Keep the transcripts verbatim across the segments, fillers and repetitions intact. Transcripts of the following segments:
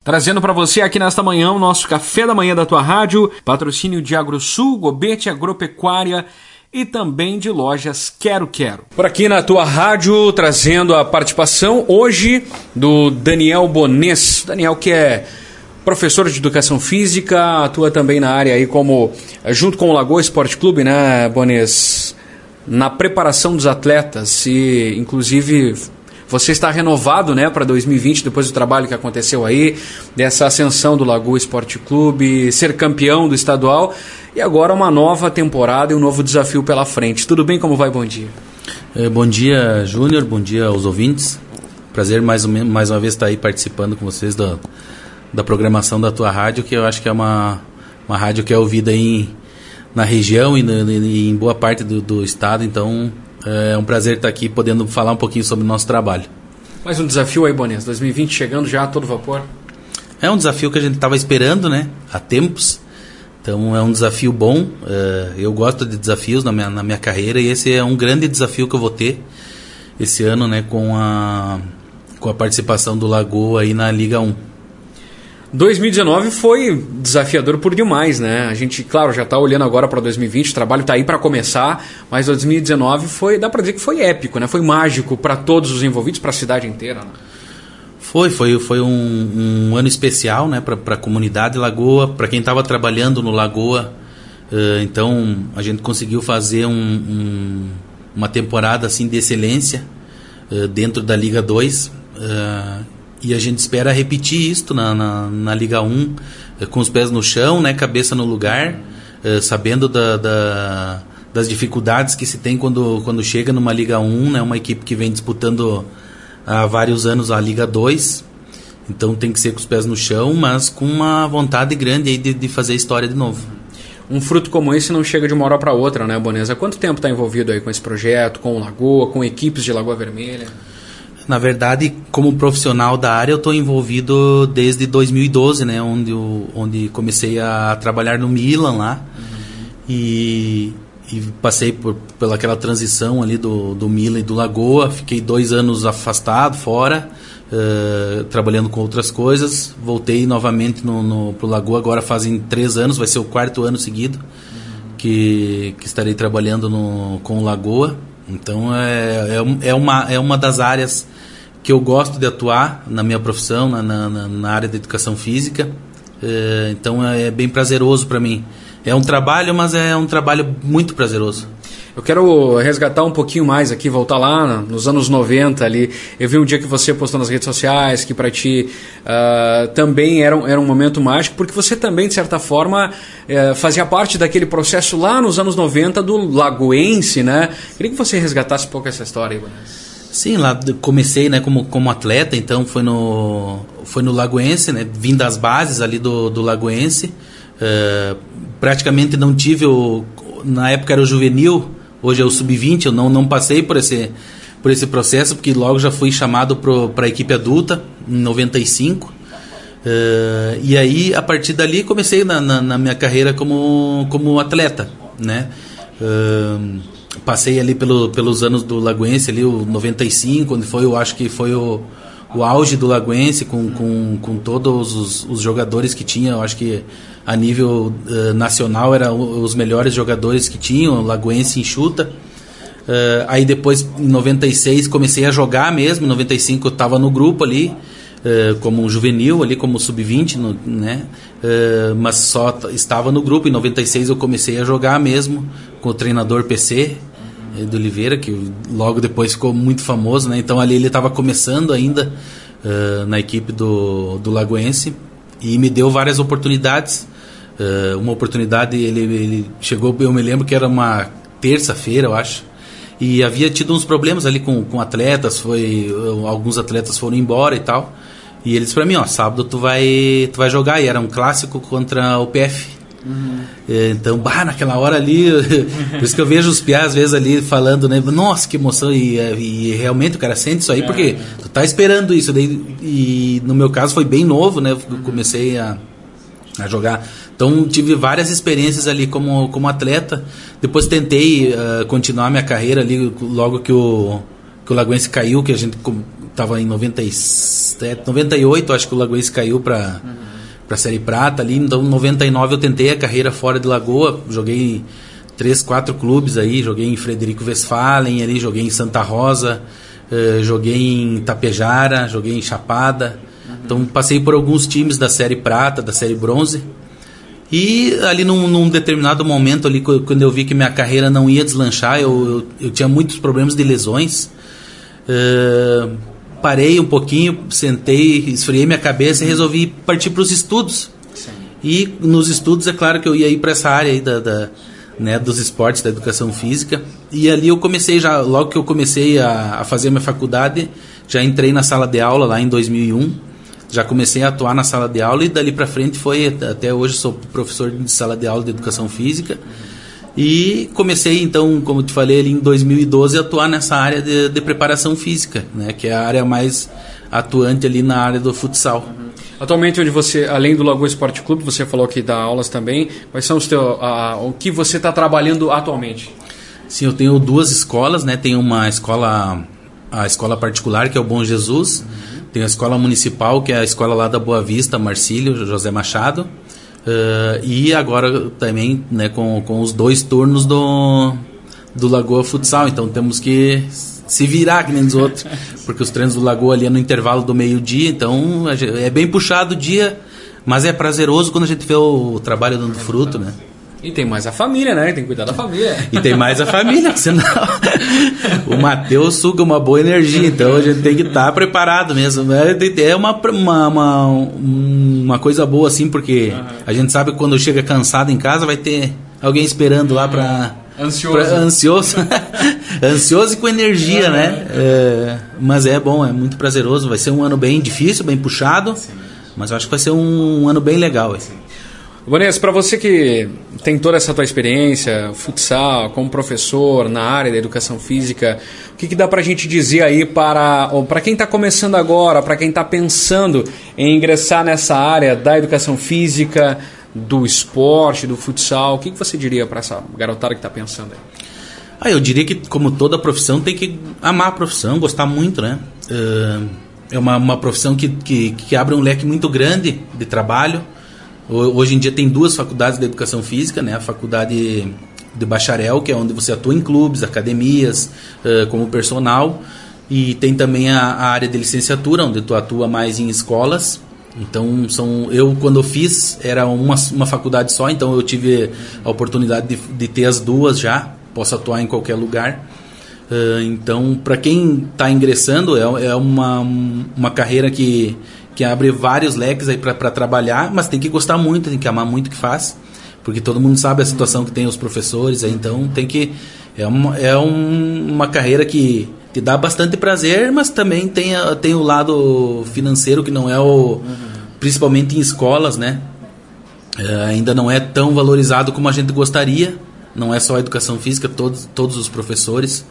Trazendo para você aqui nesta manhã o nosso Café da Manhã da Tua Rádio, patrocínio de AgroSul, Gobete Agropecuária e também de lojas Quero Quero. Por aqui na Tua Rádio, trazendo a participação hoje do Daniel Bonês. Daniel que é professor de Educação Física, atua também na área aí como, junto com o Lagoa Esporte Clube, né, Bonês? Na preparação dos atletas e, inclusive... Você está renovado, né, para dois mil e vinte, depois do trabalho que aconteceu aí, dessa ascensão do Lagoa Esporte Clube, ser campeão do estadual, e agora uma nova temporada e um novo desafio pela frente. Tudo bem? Como vai? Bom dia. É, bom dia, Júnior. Bom dia aos ouvintes. Prazer mais, mais uma vez estar aí participando com vocês da, da programação da tua rádio, que eu acho que é uma, uma rádio que é ouvida aí na região e, no, e em boa parte do, do estado, então... É um prazer estar aqui podendo falar um pouquinho sobre o nosso trabalho. Mais um desafio aí, Bonês, dois mil e vinte chegando já a todo vapor. É um desafio que a gente estava esperando, né, há tempos. Então é um desafio bom. Eu gosto de desafios na minha, na minha carreira e esse é um grande desafio que eu vou ter esse ano, né, com a, com a participação do Lagoa aí na Liga um. dois mil e dezenove foi desafiador por demais, né? A gente, claro, já está olhando agora para dois mil e vinte, o trabalho está aí para começar, mas dois mil e dezenove foi, dá para dizer que foi épico, né? Foi mágico para todos os envolvidos, para a cidade inteira, né? Foi, foi, foi um, um ano especial, né? Para a comunidade Lagoa, para quem estava trabalhando no Lagoa. Uh, então, a gente conseguiu fazer um, um, uma temporada assim de excelência uh, dentro da Liga dois. Uh, E a gente espera repetir isto na, na, na Liga um, eh, com os pés no chão, né, cabeça no lugar, eh, sabendo da, da, das dificuldades que se tem quando, quando chega numa Liga um, né, uma equipe que vem disputando há vários anos a Liga dois. Então tem que ser com os pés no chão, mas com uma vontade grande aí de, de fazer história de novo. Um fruto como esse não chega de uma hora para outra, né, Bonês? Há quanto tempo está envolvido aí com esse projeto, com o Lagoa, com equipes de Lagoa Vermelha? Na verdade, como profissional da área, eu estou envolvido desde dois mil e doze, né, onde, eu, onde comecei a trabalhar no Milan lá. Uhum. e, e passei por pelaquela transição ali do, do Milan e do Lagoa. Fiquei dois anos afastado, fora, uh, trabalhando com outras coisas. Voltei novamente no, no, pro Lagoa, agora fazem três anos, vai ser o quarto ano seguido uhum. que, que estarei trabalhando no, com o Lagoa. Então é, é, é, uma, é uma das áreas que eu gosto de atuar na minha profissão, na, na, na área da educação física. É, então é bem prazeroso para mim. É um trabalho, mas é um trabalho muito prazeroso. Eu quero resgatar um pouquinho mais aqui, voltar lá nos anos noventa ali. Eu vi um dia que você postou nas redes sociais que para ti uh, também era um, era um momento mágico, porque você também, de certa forma, uh, fazia parte daquele processo lá nos anos noventa do lagoense, né? Queria que você resgatasse um pouco essa história aí, Bonês. Sim, lá comecei, né, como, como atleta, então foi no, foi no Lagoense, né? Vim das bases ali do, do Lagoense. Uh, praticamente não tive o... Na época era o juvenil, hoje é o sub vinte, eu não, não passei por esse, por esse processo, porque logo já fui chamado para a equipe adulta, em noventa e cinco. Uh, e aí, a partir dali, comecei na, na, na minha carreira como, como atleta, né? Uh, passei ali pelo, pelos anos do Lagoense, ali o noventa e cinco, onde foi, eu acho que foi o, o auge do Lagoense, com, com, com todos os, os jogadores que tinha. Eu acho que a nível uh, nacional eram os melhores jogadores que tinham, o Lagoense enxuta. Uh, aí depois, em noventa e seis, comecei a jogar mesmo. Em noventa e cinco eu estava no grupo ali, uh, como um juvenil, ali como sub vinte, no, né? Uh, mas só t- estava no grupo. Em noventa e seis eu comecei a jogar mesmo, com o treinador P C, uh, do Oliveira, que logo depois ficou muito famoso, né? Então ali ele estava começando ainda uh, na equipe do, do Lagoense, e me deu várias oportunidades. Uh, uma oportunidade, ele, ele chegou, eu me lembro que era uma terça-feira, eu acho, e havia tido uns problemas ali com, com atletas, foi, alguns atletas foram embora e tal, e ele disse pra mim, ó, sábado tu vai, tu vai jogar, e era um clássico contra o P F. Uhum. Então, bah, naquela hora ali, por isso que eu vejo os piás às vezes ali falando, né, nossa, que emoção, e, e realmente o cara sente isso aí, porque tu tá esperando isso, daí, e no meu caso foi bem novo, né, eu comecei a, a jogar. Então tive várias experiências ali como, como atleta. Depois tentei uh, continuar minha carreira ali logo que o, que o Lagoense caiu, que a gente com, estava em noventa e sete, noventa e oito, acho que o Lagoense caiu para uhum. para a Série Prata ali, então em noventa e nove eu tentei a carreira fora de Lagoa, joguei três, quatro clubes aí, joguei em Frederico Westphalen, ali, joguei em Santa Rosa, uh, joguei em Tapejara, joguei em Chapada, uhum. Então passei por alguns times da Série Prata, da Série Bronze, e ali num, num determinado momento ali, quando eu vi que minha carreira não ia deslanchar, eu, eu, eu tinha muitos problemas de lesões, uh, parei um pouquinho, sentei, esfriei minha cabeça e resolvi partir para os estudos. Sim. E nos estudos é claro que eu ia ir para essa área aí da, da, né, dos esportes, da educação física, e ali eu comecei já, logo que eu comecei a, a fazer a minha faculdade, já entrei na sala de aula lá em dois mil e um, já comecei a atuar na sala de aula e dali para frente foi, até hoje sou professor de sala de aula de educação física, e comecei então, como te falei, ali em dois mil e doze a atuar nessa área de, de preparação física, né, que é a área mais atuante ali na área do futsal. Uhum. Atualmente, onde você, além do Lagoa Esporte Clube, você falou que dá aulas também, quais são os teus, uh, o que você está trabalhando atualmente? Sim, eu tenho duas escolas, né, tenho uma escola, a escola particular, que é o Bom Jesus, uhum. Tenho a escola municipal, que é a escola lá da Boa Vista, Marcílio, José Machado, uh, e agora também, né, com, com os dois turnos do, do Lagoa Futsal, então temos que se virar que nem os outros, porque os treinos do Lagoa ali é no intervalo do meio-dia, então é bem puxado o dia, mas é prazeroso quando a gente vê o trabalho dando fruto, né? E tem mais a família, né? Tem que cuidar da família. E tem mais a família, senão o Matheus suga uma boa energia, então a gente tem que estar tá preparado mesmo. É uma, uma, uma, uma coisa boa assim, porque uhum. a gente sabe que quando chega cansado em casa vai ter alguém esperando lá para... Ansioso. Pra, ansioso. Ansioso e com energia, uhum. né? É, mas é bom, é muito prazeroso. Vai ser um ano bem difícil, bem puxado, sim. Mas eu acho que vai ser um, um ano bem legal. Assim. Vanessa, para você que tem toda essa tua experiência, futsal, como professor na área da educação física, o que, que dá para a gente dizer aí para, para quem está começando agora, para quem está pensando em ingressar nessa área da educação física, do esporte, do futsal, o que, que você diria para essa garotada que está pensando aí? Ah, eu diria que, como toda profissão, tem que amar a profissão, gostar muito, né? É uma, uma profissão que, que, que abre um leque muito grande de trabalho. Hoje em dia tem duas faculdades de educação física, né? A faculdade de bacharel, que é onde você atua em clubes, academias, uh, como personal, e tem também a, a área de licenciatura, onde tu atua mais em escolas. Então, são, eu quando eu fiz, era uma, uma faculdade só, então eu tive a oportunidade de, de ter as duas já, posso atuar em qualquer lugar. Uh, então, para quem está ingressando, é, é uma, uma carreira que... que abre vários leques aí para trabalhar, mas tem que gostar muito, tem que amar muito o que faz, porque todo mundo sabe a situação que tem os professores, aí, então tem que... É, uma, é um, uma carreira que te dá bastante prazer, mas também tem, a, tem o lado financeiro, que não é o... Uhum. Principalmente em escolas, né? É, ainda não é tão valorizado como a gente gostaria, não é só a educação física, todos, todos os professores.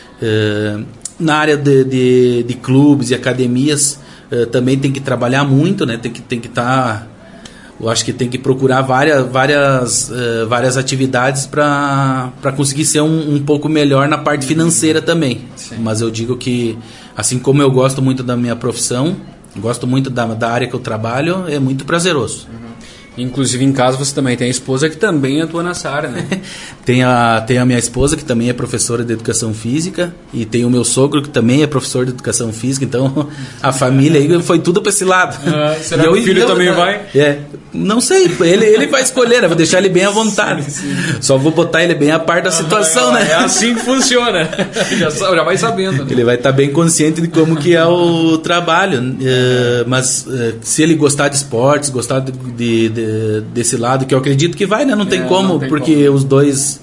É, na área de, de, de clubes e academias, Uh, também tem que trabalhar muito, né? Tem que tem que estar, tá, eu acho que tem que procurar várias várias uh, várias atividades para para conseguir ser um, um pouco melhor na parte financeira também. Sim. Mas eu digo que, assim como eu gosto muito da minha profissão, gosto muito da, da área que eu trabalho, é muito prazeroso. Uhum. Inclusive em casa você também tem a esposa que também atua nessa área, né? tem, a, tem a minha esposa que também é professora de educação física, e tem o meu sogro que também é professor de educação física, então a família aí foi tudo para esse lado. Ah, será que o filho eu, também eu, vai? É, não sei, ele, ele vai escolher, eu vou deixar ele bem à vontade. Sim, sim. Só vou botar ele bem a par da situação, ah, é, né? É assim que funciona, já, já vai sabendo. Né? Ele vai estar tá bem consciente de como que é o trabalho, uh, mas uh, se ele gostar de esportes, gostar de, de, de desse lado, que eu acredito que vai, né? Não tem é, como, não tem porque como. Os dois,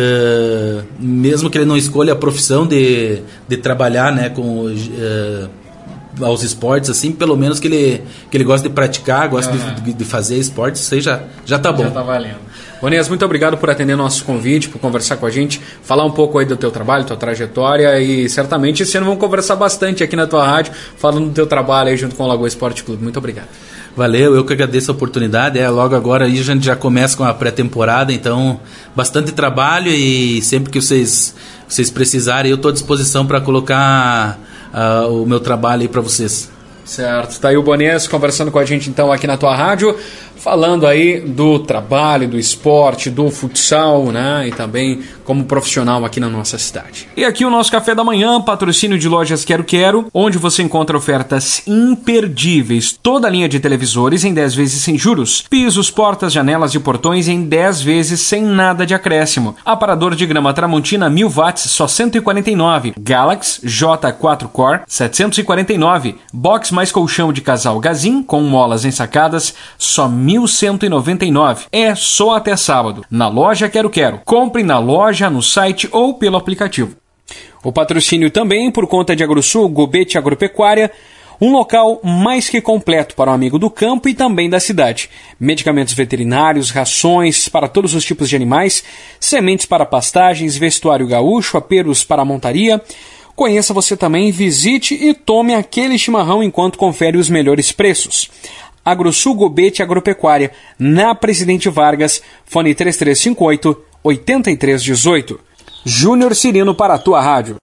uh, mesmo que ele não escolha a profissão de, de trabalhar, né, com uh, aos esportes, assim, pelo menos que ele, que ele gosta de praticar, gosta uhum. de, de fazer esportes, isso aí já, já tá bom. Já tá valendo. Vanessa, muito obrigado por atender nosso convite, por conversar com a gente, falar um pouco aí do teu trabalho, tua trajetória, e certamente esse ano vamos conversar bastante aqui na tua rádio, falando do teu trabalho aí junto com o Lagoa Esporte Clube. Muito obrigado. Valeu, eu que agradeço a oportunidade. É, logo agora aí a gente já começa com a pré-temporada, então bastante trabalho, e sempre que vocês, vocês precisarem, eu estou à disposição para colocar uh, o meu trabalho aí para vocês. Certo, tá aí o Bonés conversando com a gente então aqui na tua rádio, falando aí do trabalho, do esporte, do futsal, né, e também como profissional aqui na nossa cidade. E aqui o nosso café da manhã, patrocínio de lojas Quero Quero, onde você encontra ofertas imperdíveis, toda a linha de televisores em dez vezes sem juros, pisos, portas, janelas e portões em dez vezes sem nada de acréscimo, aparador de grama Tramontina mil watts só cento e quarenta e nove, Galax J quatro Core setecentos e quarenta e nove, box mais colchão de casal Gazin com molas ensacadas só mil cento e noventa e nove. É só até sábado. Na loja Quero Quero. Compre na loja, no site ou pelo aplicativo. O patrocínio também por conta de AgroSul, Gobet Agropecuária, um local mais que completo para o amigo do campo e também da cidade. Medicamentos veterinários, rações para todos os tipos de animais, sementes para pastagens, vestuário gaúcho, aperos para montaria. Conheça você também, visite e tome aquele chimarrão enquanto confere os melhores preços. AgroSul Gobet Agropecuária, na Presidente Vargas, fone três três cinco oito, oito três um oito. Júnior Cirino para a tua rádio.